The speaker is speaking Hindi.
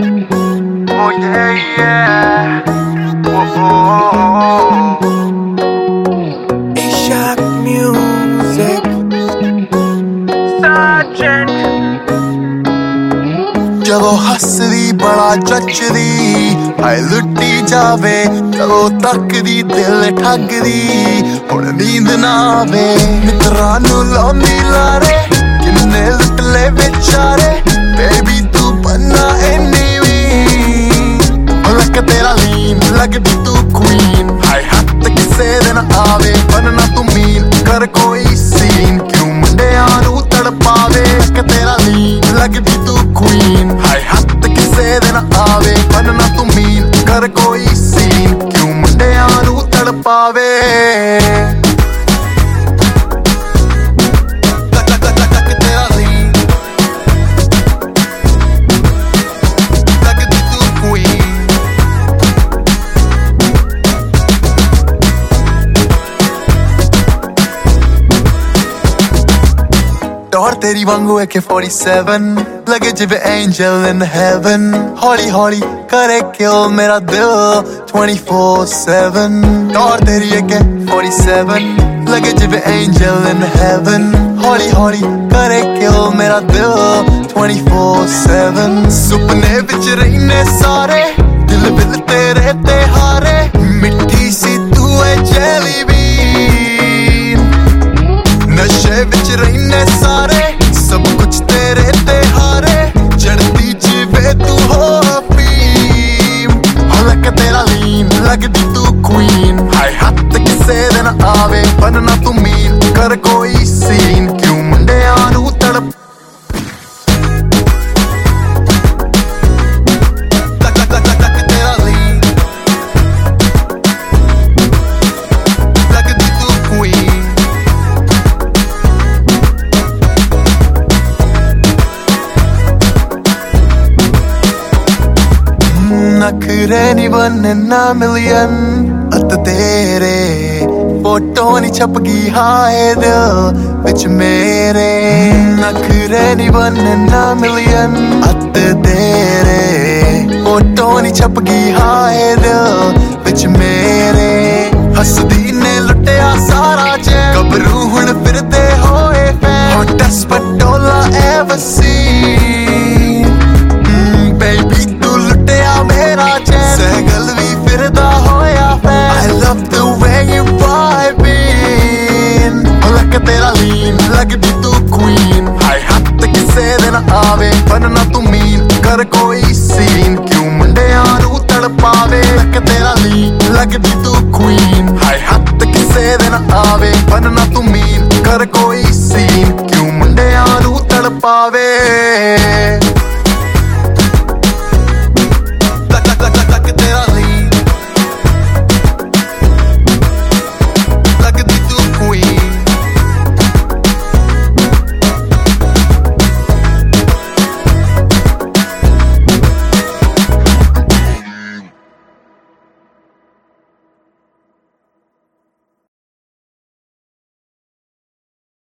Oh yeah, yeah. A-Shock Music Sergeant ਜਦੋਂ ਹੱਸਦੀ ਬੜਾ ਜੱਚਦੀ ਹਾਏ ਲੁੱਟੀ ਜਾਵੇ ਜਦੋਂ ਤੱਕਦੀ ਦਿਲ ਠੱਗਦੀ ਹੁਣ ਨੀਂਦ ਨਾ ਆਵੇ ਮਿੱਤਰਾਂ ਨੂੰ ਲਾਉਂਦੀ ਲਾਰੇ ਕਿੰਨੇ ਲੁੱਟ ਲੈ ਵਿਚਾਰੇ ਬੇਬੀ ਤੂੰ ਬੰਨਾ ਇੰਨੀ ਵੀ ਲੱਕ ਤੇਰਾ ਲੀਨ ਲੱਗਦੀ ਤੂੰ ਕੁਈਨ ਹਾਏ ਹੱਥ ਕਿਸੇ ਦੇ ਨਾ ਆਵੇ ਬੰਨਾ ਤੂੰ ਮੀਨ ਕਰ ਕੋਈ ਸੀਨ ਕਿਉਂ ਮੁੰਡਿਆਂ ਨੂੰ ਤੜਪਾਵੇ ਲੱਕ ਤੇਰਾ ਲੀਨ ਲੱਗਦੀ ਤੂੰ ਕੁਈਨ ਹਾਏ ਹੱਥ ਕਿਸੇ ਦੇ ਨਾ ਆਵੇ ਬੰਨਾ ਤੂੰ ਮੀਨ ਕਰ ਕੋਈ ਸੀਨ ਕਿਉਂ ਮੁੰਡਿਆਂ ਨੂੰ ਤੜਪਾਵੇ Door teri wangu AK-47 lage jive angel in heaven Holi holi kare kill mera dil 24/7 Door teri AK-47 lage jive angel in heaven Holi holi kare kill mera dil 24/7 Supne vich rehne sare dil bil tere te haare mitti si tu hai jelly bean नशे विच रहने सारे सब कुछ तेरे ते हारे चढ़ती जीवे तू हो अफीम हलक तेरा लीन लगदी तू क्वीन हाय हथ किसे दे ना आवे बनना तू मीन कर कोई सीन क्यों मुंडियां नू तड़प नखरे नी बने ना मिलियन अत तेरे फोटो नी छप गई हाय दिल विच मेरे नखरे नी बने ना मिलियन अत तेरे फोटो नी छप गई हाय दिल विच मेरे हसदी ने लुटिया सारा चैन गबरू हुण फिरदे होए फैन हॉटेस्ट पटोला एवर सीन बेबी तू लुटिया मेरा चैन सहगल भी फिरदा होया fan I love the way you vibing लक तेरा लीन लगदी तू क्वीन हाय हथ किसे दे ना आवे बनना तू मीन कर कोई सीन क्यों मुंडियां नू तड़पावे लक तेरा लीन लगदी तू क्वीन हाय हथ किसे दे ना आवे बनना तू मीन कर कोई सीन क्यों मुंडियां नू तड़पावे